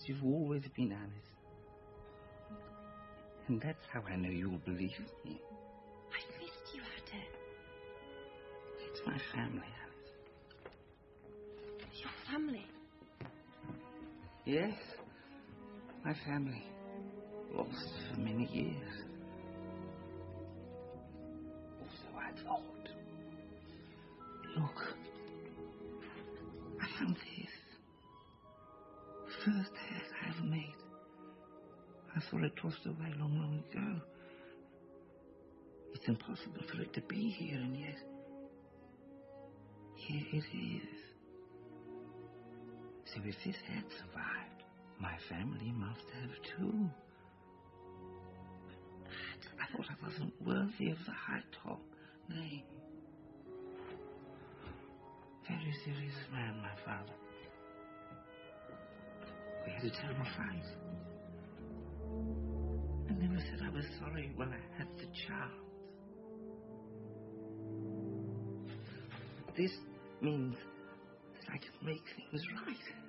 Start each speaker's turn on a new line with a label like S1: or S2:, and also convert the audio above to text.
S1: you've always been honest. And that's how I know you'll believe me.
S2: I missed you, Ada.
S1: It's my family, Alice.
S2: Your family?
S1: Yes, my family. Lost for many years. Also, I thought. Look, I found this. First hat I ever made. I thought it tossed away long ago. It's impossible for it to be here, and yet here it is. So if this hat survived, my family must have too. I thought I wasn't worthy of the high-top name. Very serious man, my father. We had a terrible fight. I never said I was sorry when I had the chance. This means that I can make things right.